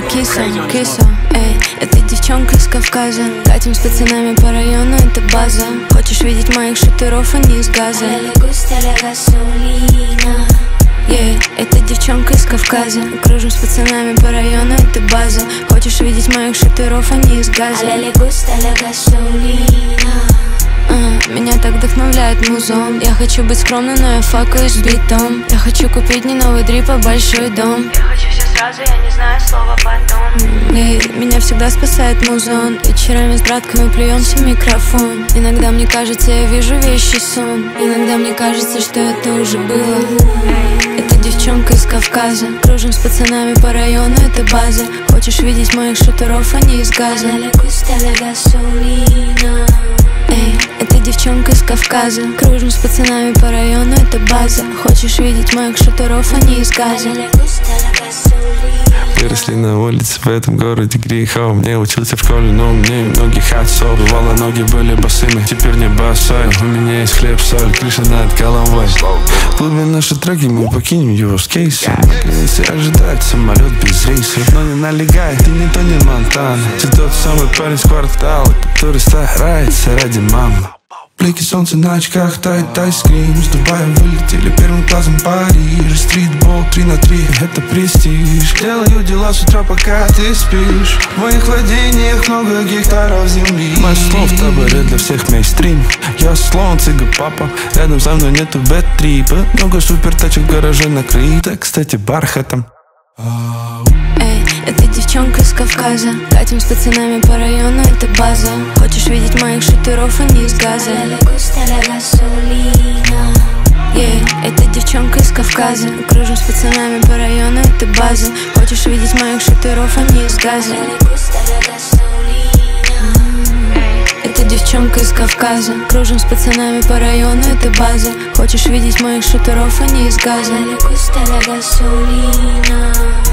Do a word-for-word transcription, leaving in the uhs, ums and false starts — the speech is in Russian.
киса, киса, эй. Это девчонка из Кавказа. Катим с пацанами по району, это база. Хочешь видеть моих шутеров, а не из газа. Yeah, это девчонка из Кавказа. Кружим с пацанами по району, это база. Хочешь видеть моих шутеров, а не из газа. Uh, меня так вдохновляет музон. Я хочу быть скромной, но я факаюсь с битом. Я хочу купить не новый дрип, а большой дом. Я хочу все сразу, я не знаю слова потом. Эй, меня всегда спасает музон. Вечерами с братками плюемся в микрофон. Иногда мне кажется, я вижу вещи сон. Иногда мне кажется, что это уже было. Это девчонка из Кавказа. Кружим с пацанами по району, это база. Хочешь видеть моих шутеров, а не из газа. Эй, это девчонка из Кавказа. Кружим с пацанами по району, это база. Хочешь видеть моих шутеров, а не из газа. Выросли на улице в этом городе грехов. Не учился в школе, но у меня многих отцов. Бывало, ноги были босыми, теперь не босой. У меня есть хлеб, соль, крыша над головой. Плывем наши треки, мы покинем его с кейсом. Если ожидать самолет без рейсов. Но не налегай, ты не то не Монтана. Ты тот самый парень с квартала, который старается ради мамы. Блики солнца на очках, тайт айскрим. С Дубая вылетели первым классом Париж. Стритбол три на три, это престиж. Делаю дела с утра, пока ты спишь. В моих владениях много гектаров земли. Мой слов в таборе для всех мейстрим. Я слон, цыга папа. Рядом со мной нету бэт-трипа. Много супер тачек в гараже накрыто, кстати, бархатом. Эй, это девчонка из Кавказа. Катим с пацанами по району, это база. Хочешь видеть моих шутеров, а не из газа. Yeah, это девчонка из Кавказа. Кружим с пацанами по району, это база. Хочешь видеть моих шутеров, а не из газа. Это девчонка из Кавказа. Кружим с пацанами по району, это база. Хочешь видеть моих шутеров, а не из газа.